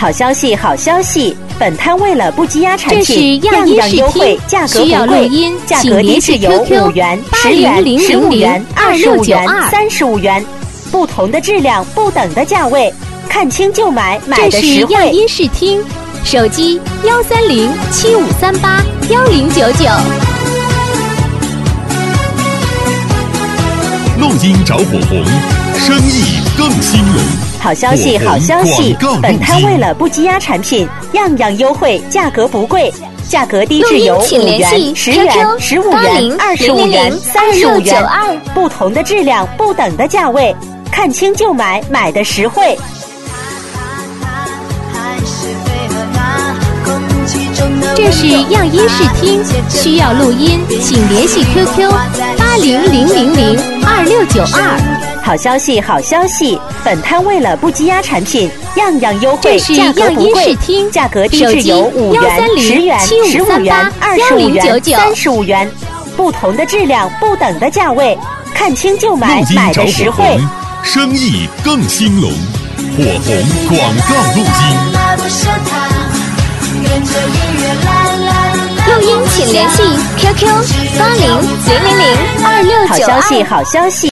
好消息，好消息！本摊为了不积压产这是品，样样优惠，价格需要不贵， 录音， 价格低至有5元、10元、15元、25元、35元，不同的质量，不等的价位，看清就买，买的实惠。 这是样音视听，手机13075381099。 录音找火红，生意更兴隆。 好消息，好消息！本摊为了不积压产品，样样优惠，价格不贵，价格低至有5元、10元、15元、25元、35元，不同的质量，不等的价位，看清就买，买的实惠。 这是样音视听，需要录音，请联系 QQ8000026992。 好消息，好消息！本摊为了不积压产品，样样优惠，价格不贵，价格低至有5元、10元、15元、25元、35元，不同的质量，不等的价位，看清就买，买的实惠。 生意更兴隆，火红广告录音。 录音请联系 QQ8000026992。 好消息，好消息！